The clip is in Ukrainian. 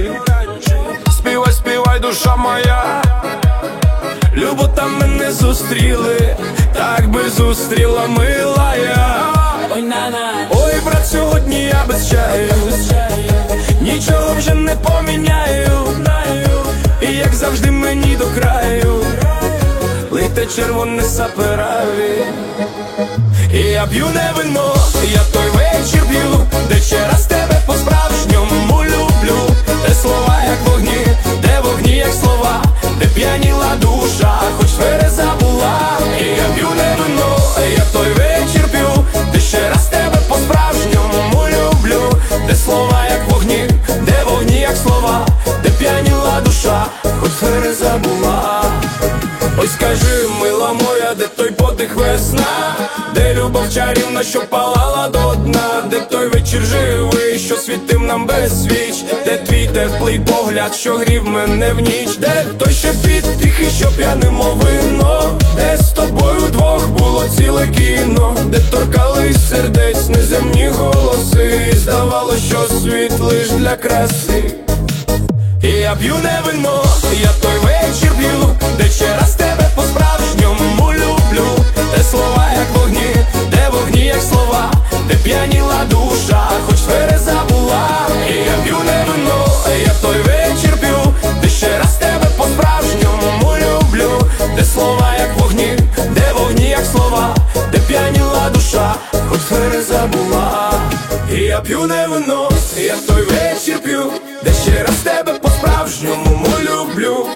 Співай, співай, душа моя, любо там мене зустріли, так би зустріла милая. Ой, брат, сьогодні я без чаю, нічого вже не поміняю, і як завжди мені до краю лите червоне сапераві. І я п'ю не вино, я той вечір п'ю, де ще раз тебе по-справжньому люблю. Де слова як вогні, де вогні як слова, де п'яніла душа, хоч твереза була. І я п'ю не вино, я той вечір п'ю, де ще раз тебе по-справжньому люблю. Де слова як вогні, де вогні як слова, де п'яніла душа, хоч твереза була. Ой, скажи, мила моя, де той подих весна, де любов чарівна, що палала до дна, де той вечір живий, що світив нам без свіч, де твій теплий погляд, що грів мене в ніч, де той шепіт тихий, що п'яне мов вино, де з тобою вдвох було ціле кіно, де торкались сердець неземні голоси, і здавалось, що світ лиш для краси. І я п'ю не вино, я той вечір п'ю, де ще раз тебе по-справжньому люблю. Де слова як вогні, де вогні як слова, де п'яніла душа, хоч твереза була. І я п'ю не вино, я той вечір п'ю, де ще раз тебе по-справжньому люблю. Де слова як вогні, де вогні як слова, де п'яніла душа, хоч твереза була. І я п'ю не вино, я той вечір п'ю, де ще раз тебе по-справжньому люблю.